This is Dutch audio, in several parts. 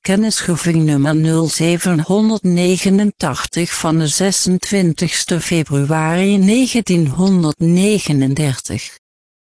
Kennisgeving nummer 0789 van de 26 februari 1939.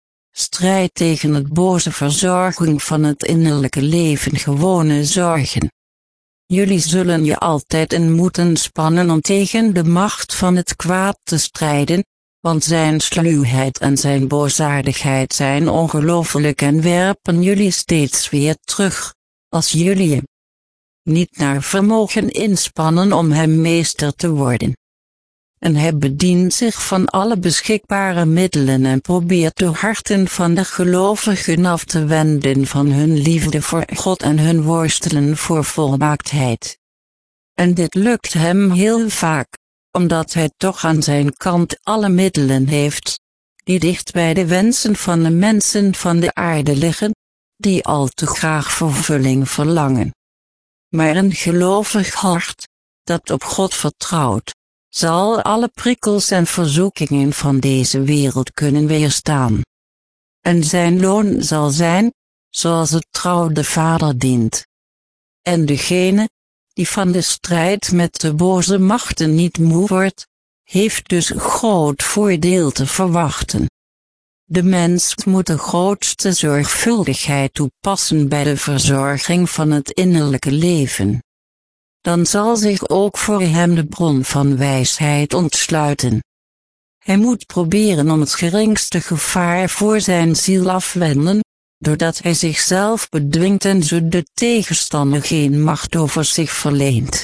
Strijd tegen het boze, verzorging van het innerlijke leven, gewone zorgen. Jullie zullen je altijd in moeten spannen om tegen de macht van het kwaad te strijden, want zijn sluwheid en zijn boosaardigheid zijn ongelooflijk en werpen jullie steeds weer terug, als jullie je niet naar vermogen inspannen om hem meester te worden. En hij bedient zich van alle beschikbare middelen en probeert de harten van de gelovigen af te wenden van hun liefde voor God en hun worstelen voor volmaaktheid. En dit lukt hem heel vaak, omdat hij toch aan zijn kant alle middelen heeft, die dicht bij de wensen van de mensen van de aarde liggen, die al te graag vervulling verlangen. Maar een gelovig hart, dat op God vertrouwt, zal alle prikkels en verzoekingen van deze wereld kunnen weerstaan. En zijn loon zal zijn, zoals het trouw de Vader dient. En degene, die van de strijd met de boze machten niet moe wordt, heeft dus groot voordeel te verwachten. De mens moet de grootste zorgvuldigheid toepassen bij de verzorging van het innerlijke leven. Dan zal zich ook voor hem de bron van wijsheid ontsluiten. Hij moet proberen om het geringste gevaar voor zijn ziel afwenden, doordat hij zichzelf bedwingt en zo de tegenstander geen macht over zich verleent.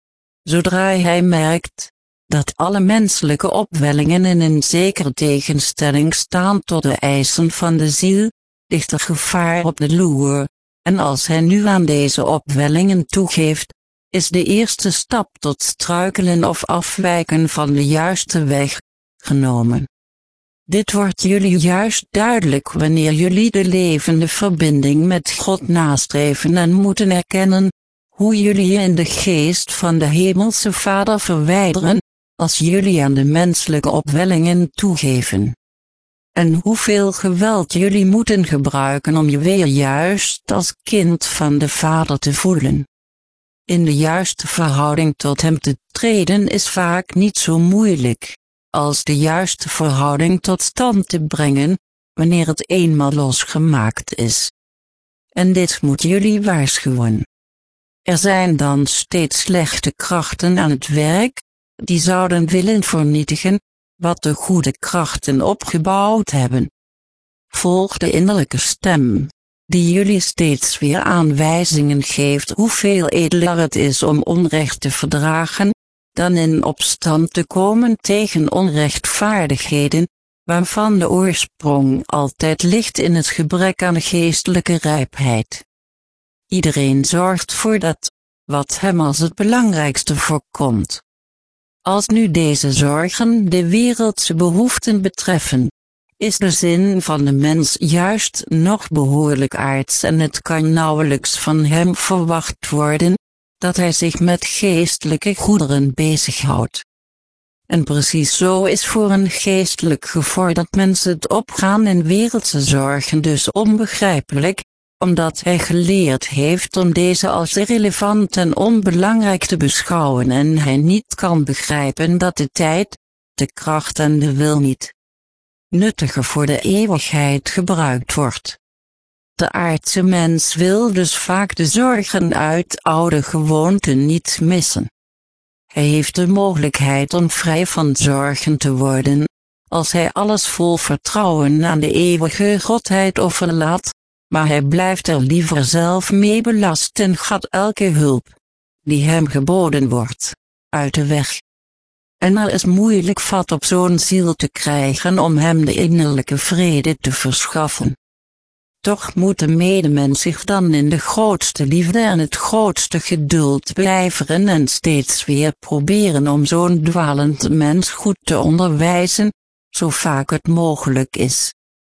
Zodra hij merkt dat alle menselijke opwellingen in een zekere tegenstelling staan tot de eisen van de ziel, ligt er gevaar op de loer, en als hij nu aan deze opwellingen toegeeft, is de eerste stap tot struikelen of afwijken van de juiste weg genomen. Dit wordt jullie juist duidelijk wanneer jullie de levende verbinding met God nastreven en moeten erkennen hoe jullie je in de geest van de Hemelse Vader verwijderen, als jullie aan de menselijke opwellingen toegeven. En hoeveel geweld jullie moeten gebruiken om je weer juist als kind van de Vader te voelen. In de juiste verhouding tot hem te treden is vaak niet zo moeilijk, als de juiste verhouding tot stand te brengen, wanneer het eenmaal losgemaakt is. En dit moet jullie waarschuwen. Er zijn dan steeds slechte krachten aan het werk, die zouden willen vernietigen, wat de goede krachten opgebouwd hebben. Volg de innerlijke stem, die jullie steeds weer aanwijzingen geeft hoeveel edeler het is om onrecht te verdragen, dan in opstand te komen tegen onrechtvaardigheden, waarvan de oorsprong altijd ligt in het gebrek aan geestelijke rijpheid. Iedereen zorgt voor dat, wat hem als het belangrijkste voorkomt. Als nu deze zorgen de wereldse behoeften betreffen, is de zin van de mens juist nog behoorlijk aards en het kan nauwelijks van hem verwacht worden, dat hij zich met geestelijke goederen bezighoudt. En precies zo is voor een geestelijk gevorderd mens het opgaan in wereldse zorgen dus onbegrijpelijk, omdat hij geleerd heeft om deze als irrelevant en onbelangrijk te beschouwen en hij niet kan begrijpen dat de tijd, de kracht en de wil niet nuttiger voor de eeuwigheid gebruikt wordt. De aardse mens wil dus vaak de zorgen uit oude gewoonten niet missen. Hij heeft de mogelijkheid om vrij van zorgen te worden, als hij alles vol vertrouwen aan de eeuwige Godheid overlaat, maar hij blijft er liever zelf mee belast en gaat elke hulp, die hem geboden wordt, uit de weg. En er is moeilijk vat op zo'n ziel te krijgen om hem de innerlijke vrede te verschaffen. Toch moet de medemens zich dan in de grootste liefde en het grootste geduld blijveren en steeds weer proberen om zo'n dwalend mens goed te onderwijzen, zo vaak het mogelijk is.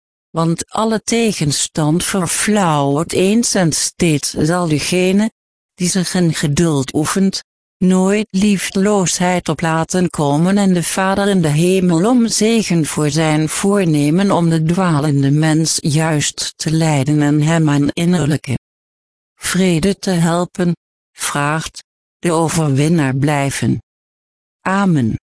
Want alle tegenstand verflauwt eens en steeds zal degene, die zich in geduld oefent, nooit liefdeloosheid op laten komen en de Vader in de hemel om zegen voor zijn voornemen om de dwalende mens juist te leiden en hem aan innerlijke vrede te helpen, vraagt, de overwinnaar blijven. Amen.